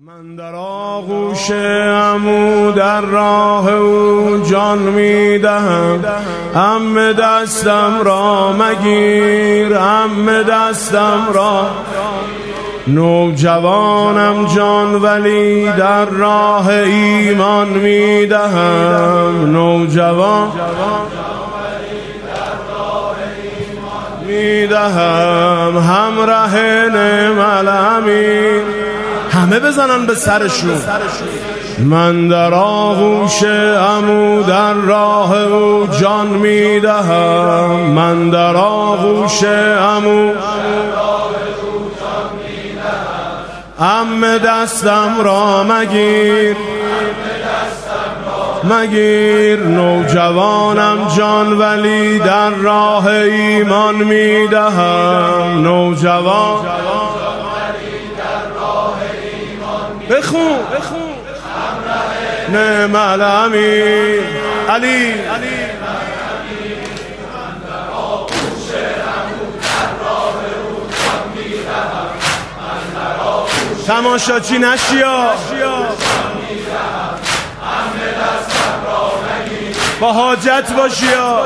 من در آغوش عمو در راه او جان میدهم. عمه دستم را مگیر، عمه دستم را. نوجوانم جان ولی در راه ایمان میدهم. نوجوان میدهم همراه نعم الامین. همه بزنن به سرشون. من در آغوش عمو در راه او جان میدهم. من در آغوش عمو عمه دستم را مگیر، مگیر. نوجوانم جان ولی در راه ایمان میدهم. نوجوان بخون نعم الامین علی. تماشاچی نشیا، با حاجت باشیا.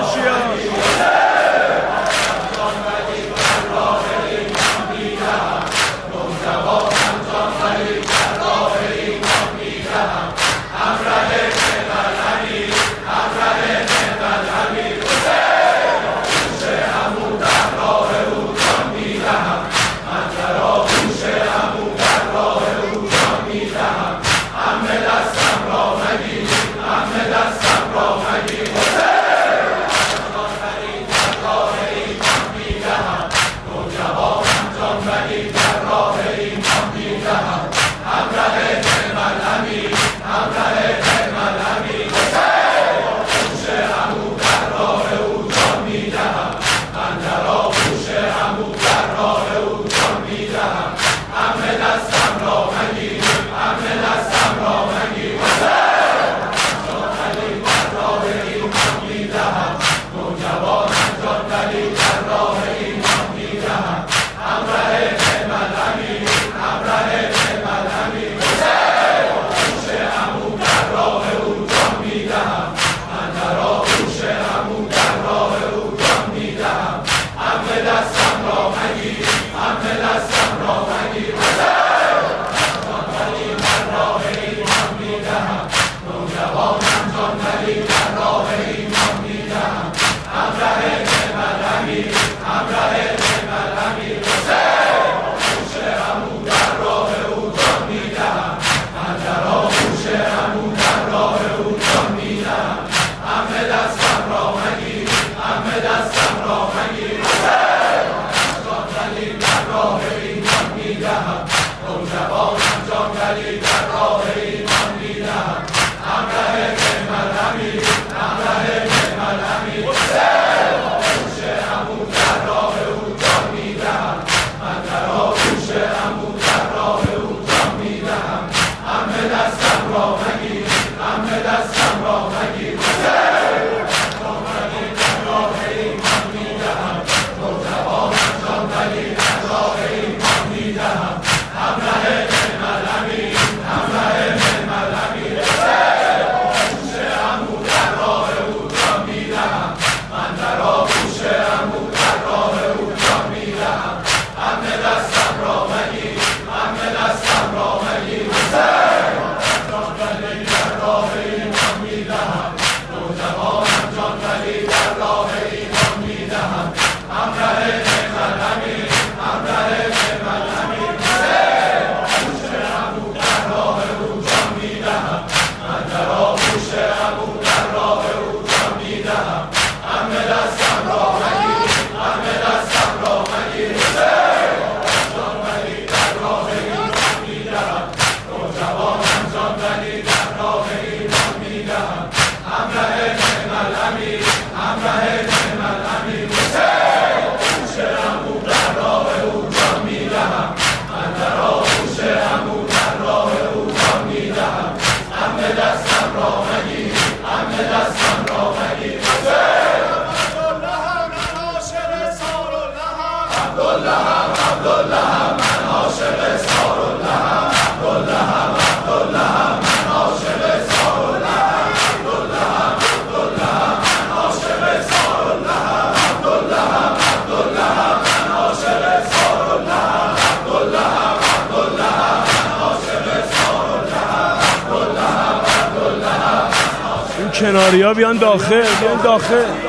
کناریا بیان داخل، بیان داخل.